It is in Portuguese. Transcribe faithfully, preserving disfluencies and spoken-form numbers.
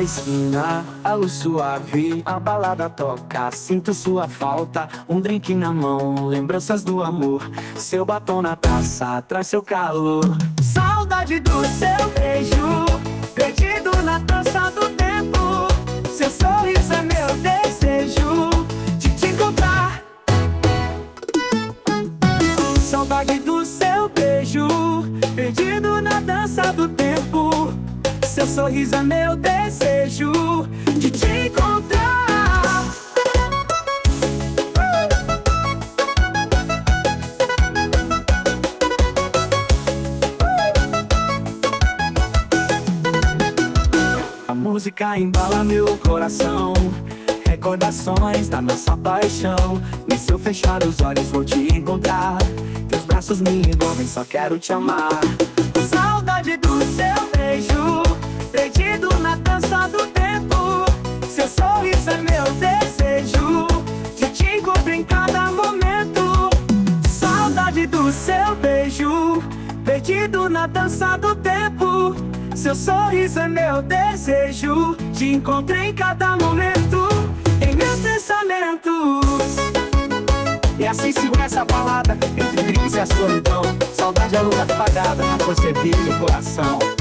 esquina, a luz suave, a balada toca. Sinto sua falta, um drink na mão, lembranças do amor. Seu batom na taça, traz seu calor. Saudade do seu beijo, perdido na dança do tempo. Seu sorriso é meu desejo de te encontrar. Saudade do seu beijo, perdido na dança do tempo. Seu sorriso é meu desejo de te encontrar. A música embala meu coração, recordações da nossa paixão. E se eu fechar os olhos vou te encontrar. Teus braços me envolvem, só quero te amar. Saudade do seu beijo, perdido na dança do tempo. Seu sorriso é meu desejo de te encontrar em cada momento. Saudade do seu beijo, perdido na dança do tempo. Seu sorriso é meu desejo de encontrar em cada momento, em meus pensamentos. E assim sigo essa balada, entre drinks e a solidão. Saudade é a luz apagada, você vive no coração.